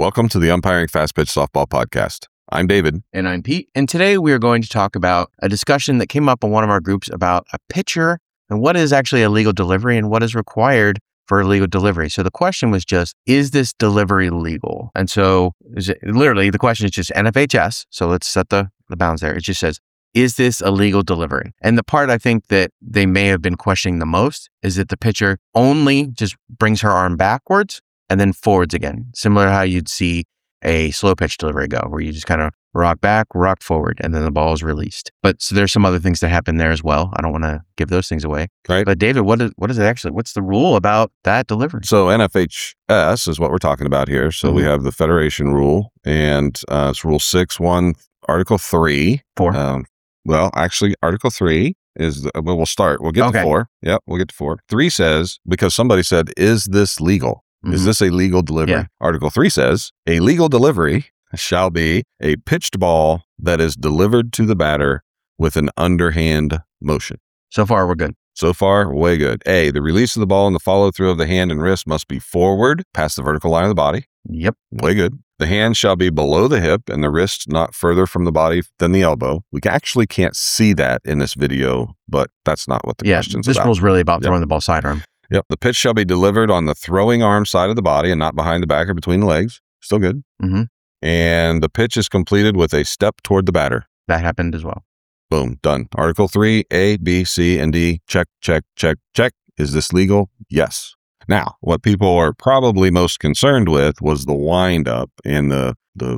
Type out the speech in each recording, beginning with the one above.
Welcome to the Umpiring Fast Pitch Softball Podcast. I'm David. And I'm Pete. And today we are going to talk about a discussion that came up in one of our groups about a pitcher and what is actually a legal delivery and what is required for a legal delivery. So the question was just, is this delivery legal? And so the question is just NFHS. So let's set the bounds there. It just says, is this a legal delivery? And the part I think that they may have been questioning the most is that the pitcher only just brings her arm backwards and then forwards again, similar to how you'd see a slow pitch delivery go, where you just kind of rock back, rock forward, and then the ball is released. But so there's some other things that happen there as well. I don't want to give those things away. Right. But David, what is it actually? What's the rule about that delivery? So NFHS is what we're talking about here. So we have the Federation rule, and it's Rule 6.1, Article 3. 4. Actually, Article 3 is, we'll start. We'll get to 4. Yep, we'll get to 4. 3 says, because somebody said, is this legal? Is this a legal delivery? Yeah. Article 3 says, a legal delivery shall be a pitched ball that is delivered to the batter with an underhand motion. So far, we're good. So far, way good. A, the release of the ball and the follow-through of the hand and wrist must be forward, past the vertical line of the body. Yep. Way good. The hand shall be below the hip and the wrist not further from the body than the elbow. We actually can't see that in this video, but that's not what the question's about. This rule's really about throwing the ball sidearm. Yep. The pitch shall be delivered on the throwing arm side of the body and not behind the back or between the legs. Still good. Mm-hmm. And the pitch is completed with a step toward the batter. That happened as well. Boom. Done. Article 3, A, B, C, and D. Check, check, check, check. Is this legal? Yes. Now, what people are probably most concerned with was the wind up and the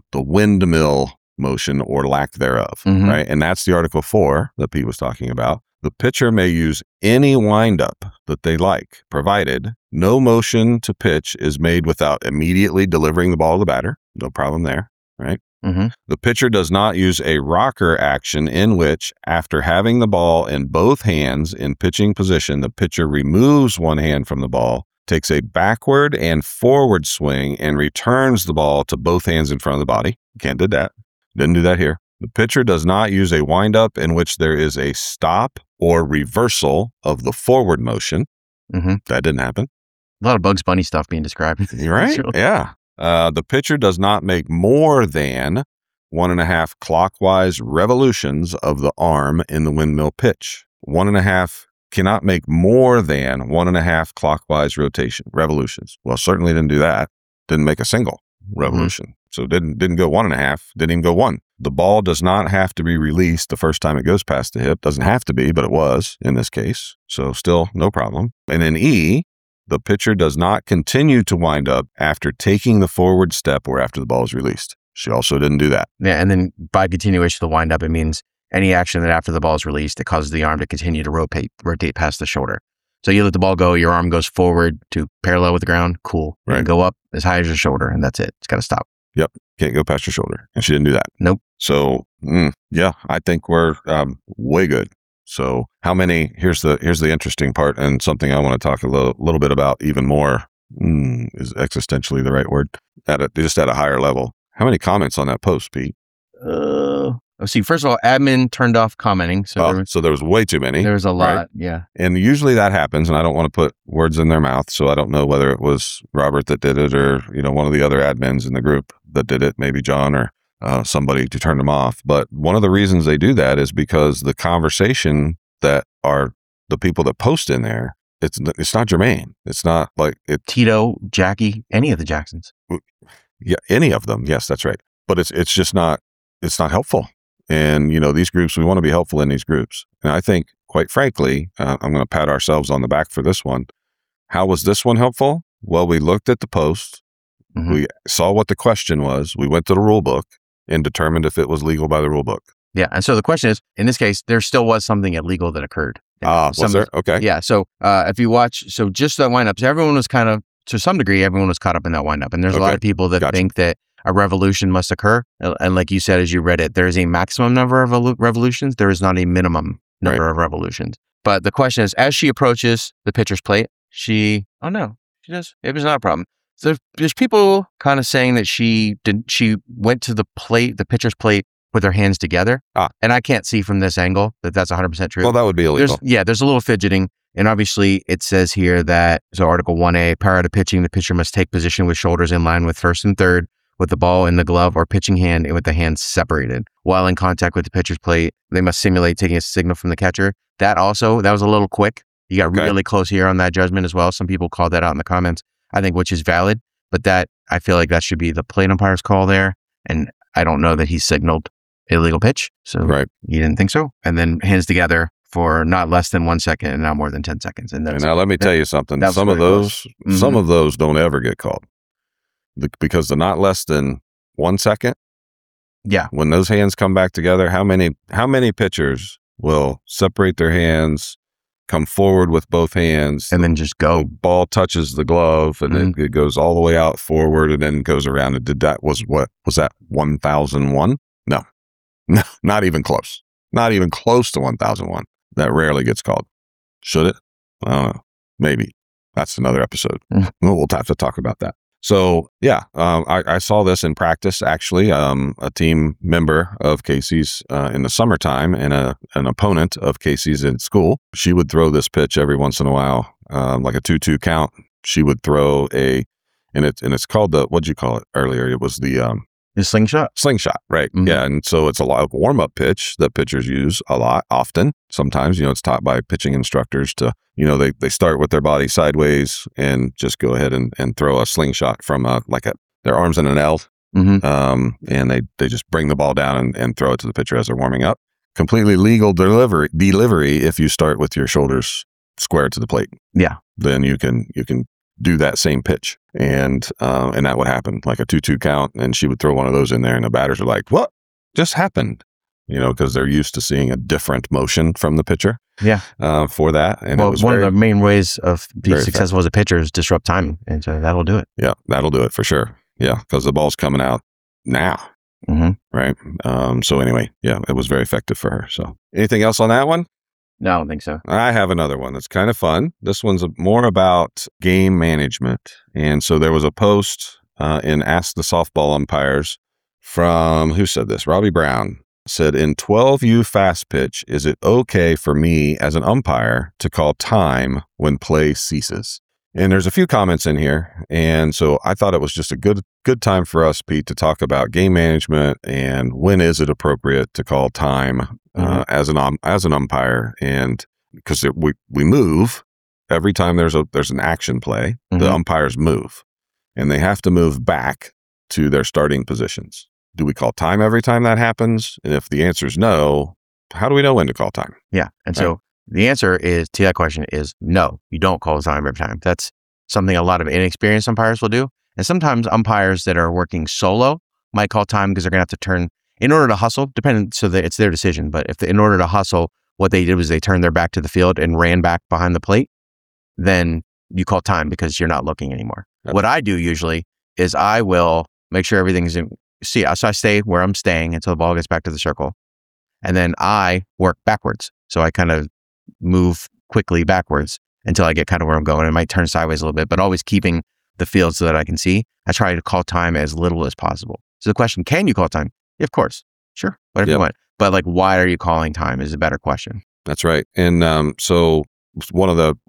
windmill motion or lack thereof, right? And that's the Article 4 that Pete was talking about. The pitcher may use any windup that they like, provided no motion to pitch is made without immediately delivering the ball to the batter. No problem there, right? Mm-hmm. The pitcher does not use a rocker action in which, after having the ball in both hands in pitching position, the pitcher removes one hand from the ball, takes a backward and forward swing, and returns the ball to both hands in front of the body. Can't do that. Didn't do that here. The pitcher does not use a windup in which there is a stop or reversal of the forward motion. Mm-hmm. That didn't happen. A lot of Bugs Bunny stuff being described. You're right. Yeah. The pitcher does not make more than 1.5 clockwise revolutions of the arm in the windmill pitch. 1.5 cannot make more than 1.5 clockwise revolutions. Well, certainly didn't do that. Didn't make a single revolution. So didn't go 1.5, didn't even go 1. The ball does not have to be released the first time it goes past the hip. Doesn't have to be, but it was in this case. So still no problem. And in E, the pitcher does not continue to wind up after taking the forward step or after the ball is released. She also didn't do that. Yeah, and then by continuation of the wind up, it means any action that after the ball is released that causes the arm to continue to rotate past the shoulder. So you let the ball go, your arm goes forward to parallel with the ground. Cool. Right. And go up as high as your shoulder, and that's it. It's got to stop. Yep. Can't go past your shoulder. And she didn't do that. Nope. So, I think we're way good. So here's the interesting part, and something I want to talk a little bit about even more, is existentially the right word, just at a higher level. How many comments on that post, Pete? Let's see. First of all, admin turned off commenting. So there was way too many. There was a lot. Right? Yeah. And usually that happens, and I don't want to put words in their mouth. So I don't know whether it was Robert that did it or, one of the other admins in the group that did it, maybe John or somebody to turn them off. But one of the reasons they do that is because the conversation that are the people that post in there, it's not germane. It's not like it. Tito, Jackie, any of the Jacksons. Yeah, any of them. Yes, that's right. But it's just not. It's not helpful. And these groups, we want to be helpful in these groups. And I think, quite frankly, I'm going to pat ourselves on the back for this one. How was this one helpful? Well, we looked at the post. Mm-hmm. We saw what the question was. We went to the rule book and determined if it was legal by the rule book. Yeah. And so the question is, in this case, there still was something illegal that occurred. Was there? Okay. Yeah. So if you watch, just that wind up, so everyone was kind of, to some degree, everyone was caught up in that wind up. And there's a lot of people that think that a revolution must occur. And like you said, as you read it, there is a maximum number of revolutions. There is not a minimum number of revolutions. But the question is, as she approaches the pitcher's plate, she does. It was not a problem. So there's people kind of saying that she went to the pitcher's plate with her hands together. And I can't see from this angle that that's 100% true. Well, that would be illegal. There's a little fidgeting. And obviously it says here that, so Article 1A, prior to pitching, the pitcher must take position with shoulders in line with first and third, with the ball in the glove or pitching hand and with the hands separated. While in contact with the pitcher's plate, they must simulate taking a signal from the catcher. That was a little quick. You got really close here on that judgment as well. Some people called that out in the comments, I think, which is valid. But that, I feel like that should be the plate umpire's call there. And I don't know that he signaled illegal pitch. So you didn't think so. And then hands together for not less than 1 second and not more than 10 seconds. And now let me tell you something. Some of those don't ever get called because the not less than 1 second. Yeah. When those hands come back together, how many pitchers will separate their hands, come forward with both hands, and then just go? The ball touches the glove, and then it goes all the way out forward, and then goes around. And was that 1001? No, not even close. Not even close to 1001. That rarely gets called. Should it? I don't know. Maybe. That's another episode. We'll have to talk about that. So yeah, I saw this in practice actually. A team member of Casey's in the summertime and an opponent of Casey's in school, she would throw this pitch every once in a while, like a 2-2 count. She would throw and it's called what'd you call it earlier? It was the slingshot. Slingshot, right? Mm-hmm. Yeah, and so it's a lot of warm-up pitch that pitchers use a lot, often. Sometimes, it's taught by pitching instructors to, they start with their body sideways and just go ahead and throw a slingshot from their arms in an L, and they just bring the ball down and throw it to the pitcher as they're warming up. Completely legal delivery if you start with your shoulders square to the plate. Yeah, then you can do that same pitch. And that would happen, like a 2-2 count. And she would throw one of those in there and the batters are like, what just happened? Because they're used to seeing a different motion from the pitcher. Yeah. For that. And one of the main ways of being successful as a pitcher is disrupt timing. And so that'll do it. Yeah, that'll do it for sure. Yeah, because the ball's coming out now. Right. So anyway, yeah, it was very effective for her. So anything else on that one? No, I don't think so. I have another one that's kind of fun. This one's more about game management. And so there was a post in Ask the Softball Umpires from, who said this? Robbie Brown said, in 12U fast pitch, is it okay for me as an umpire to call time when play ceases? And there's a few comments in here. And so I thought it was just a good time for us, Pete, to talk about game management and when is it appropriate to call time as an umpire. And because we move every time there's an action play, the umpires move and they have to move back to their starting positions. Do we call time every time that happens? And if the answer is no, how do we know when to call time? Yeah. And so the answer to that question is no, you don't call time every time. That's something a lot of inexperienced umpires will do. And sometimes umpires that are working solo might call time because they're going to have to turn in order to hustle, so that it's their decision. But in order to hustle, what they did was they turned their back to the field and ran back behind the plate. Then you call time because you're not looking anymore. Okay. What I do usually is I will make sure everything's so I stay where I'm staying until the ball gets back to the circle. And then I work backwards. So I kind of move quickly backwards until I get kind of where I'm going. I might turn sideways a little bit, but always keeping the field so that I can see. I try to call time as little as possible. So the question, can you call time? Yeah, of course. Sure. Whatever you want. But why are you calling time is a better question. That's right. And so one of the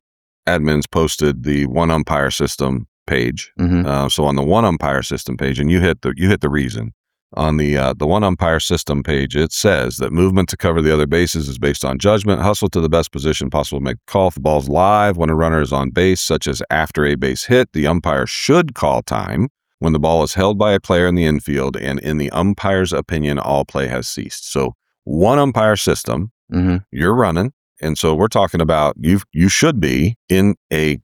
admins posted the one umpire system page. So on the one umpire system page, and you hit the reason. On the one umpire system page, it says that movement to cover the other bases is based on judgment, hustle to the best position possible to make the call. If the ball's live when a runner is on base, such as after a base hit, the umpire should call time when the ball is held by a player in the infield and in the umpire's opinion, all play has ceased. So one umpire system, you're running. And so we're talking about you should be in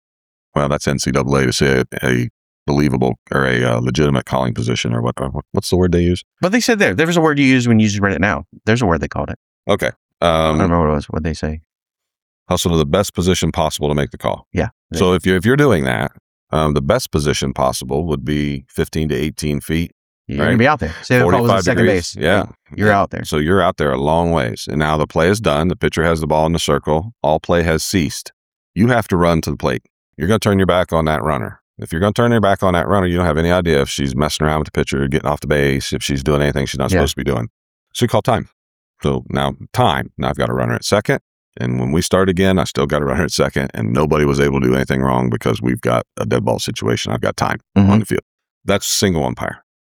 that's NCAA to say a believable or a legitimate calling position or what's the word they use? But they said there was a word you use when you just read it now. There's a word they called it. Okay. I don't remember what it was. What'd they say? Hustle to the best position possible to make the call. Yeah. So if you're doing that, the best position possible would be 15 to 18 feet. You're going to be out there. Say the call was at second base. Yeah. You're out there. So you're out there a long ways. And now the play is done. The pitcher has the ball in the circle. All play has ceased. You have to run to the plate. You're going to turn your back on that runner. If you're going to turn your back on that runner, you don't have any idea if she's messing around with the pitcher, getting off the base, if she's doing anything she's not supposed to be doing. So you call time. So now I've got a runner at second. And when we start again, I still got a runner at second. And nobody was able to do anything wrong because we've got a dead ball situation. I've got time on the field. That's single umpire.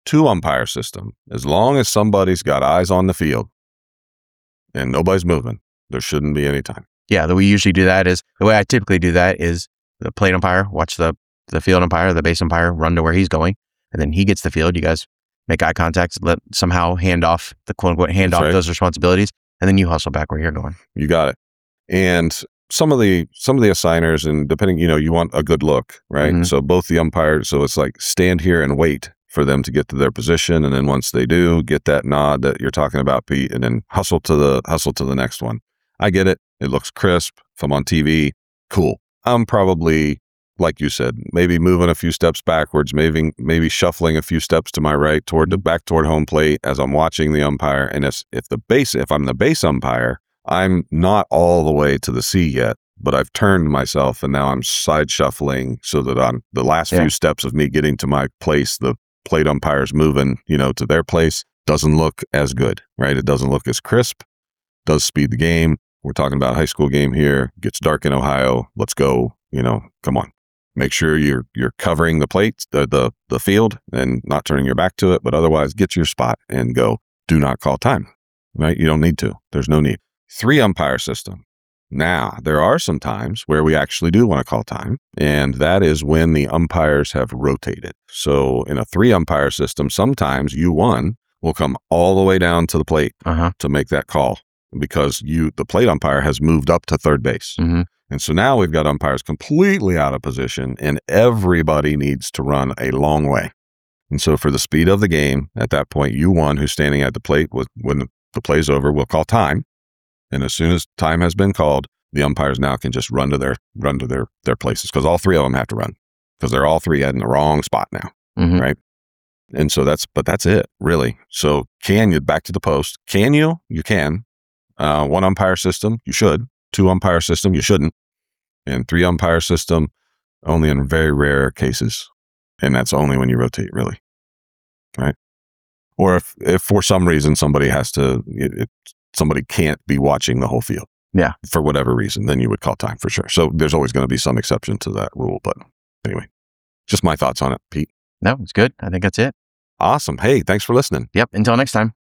2-umpire system. As long as somebody's got eyes on the field and nobody's moving, there shouldn't be any time. Yeah, the way we usually do that is, the way I typically do that is the plate umpire, watch the field umpire, the base umpire, run to where he's going, and then he gets the field. You guys make eye contact, somehow hand off those responsibilities, and then you hustle back where you're going. You got it. And some of the assigners, and depending, you want a good look, right? Mhm. So both the umpires, so it's like stand here and wait for them to get to their position, and then once they do, get that nod that you're talking about, Pete, and then hustle to the next one. I get it. It looks crisp. If I'm on TV, cool. I'm probably, like you said, maybe moving a few steps backwards, maybe shuffling a few steps to my right toward home plate as I'm watching the umpire. And if I'm the base umpire, I'm not all the way to the C yet, but I've turned myself and now I'm side shuffling so that on the last few steps of me getting to my place, the plate umpire's moving, to their place. Doesn't look as good, right? It doesn't look as crisp. Does speed the game. We're talking about a high school game here. Gets dark in Ohio. Let's go. Come on. Make sure you're covering the plate, the field, and not turning your back to it. But otherwise, get to your spot and go. Do not call time. Right? You don't need to. There's no need. 3-umpire system. Now, there are some times where we actually do want to call time, and that is when the umpires have rotated. So in a 3-umpire system, sometimes U1 will come all the way down to the plate to make that call because the plate umpire has moved up to third base. Mm-hmm. And so now we've got umpires completely out of position, and everybody needs to run a long way. And so for the speed of the game, at that point, U1, who's standing at the plate, when the play's over, will call time. And as soon as time has been called, the umpires now can just run to their places because all 3 of them have to run because they're all 3 in the wrong spot now, right? And so that's it, really. So back to the post, can you? You can. 1-umpire system, you should. 2-umpire system, you shouldn't. And 3-umpire system, only in very rare cases. And that's only when you rotate, really, right? Or if for some reason somebody somebody can't be watching the whole field. Yeah. For whatever reason, then you would call time for sure. So there's always going to be some exception to that rule. But anyway, just my thoughts on it, Pete. No, it's good. I think that's it. Awesome. Hey, thanks for listening. Yep. Until next time.